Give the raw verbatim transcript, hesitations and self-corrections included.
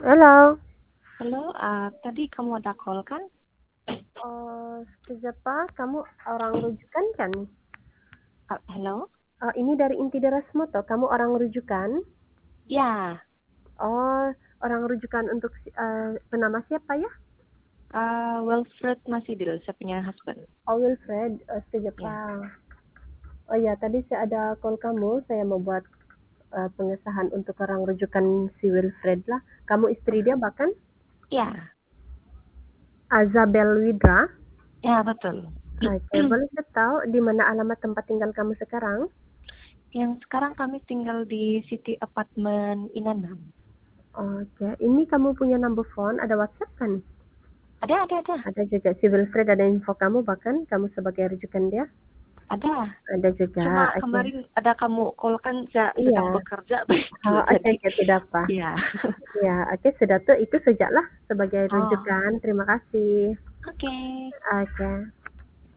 Halo. Halo, eee, tadi kamu ada call kan? Oh, sekejap Pak, kamu orang rujukan kan? Uh, halo? Oh, ini dari Inti Darasmu toh, kamu orang rujukan? Ya, Oh, orang rujukan untuk uh, bernama siapa ya? eee, Wilfred Masidil, saya punya husband. Oh, Wilfred, uh, sekejap Ya. Pak. Oh ya, tadi saya ada call kamu, saya mau buat uh, pengesahan untuk orang rujukan si Wilfred lah. Kamu istri dia bahkan? Ya, Azabel Widra. ya betul. Oke, boleh saya tahu di mana alamat tempat tinggal kamu sekarang? Yang sekarang kami tinggal di City Apartment Inanam. Oke, ini kamu punya number phone, ada WhatsApp kan? Ada ada ada. Ada juga si Wilfred, ada info kamu bahkan kamu sebagai rujukan dia? Ada. Ada juga, Cuma oke. Okay. kemarin ada kamu call kan saya Iya. sedang bekerja begitu. Oh, oke, Jadi okay, okay, tidak apa. ya. Ya, oke, okay, sudah tuh itu sejaklah sebagai Oh, rujukan. Terima kasih. oke. Oke. Okay.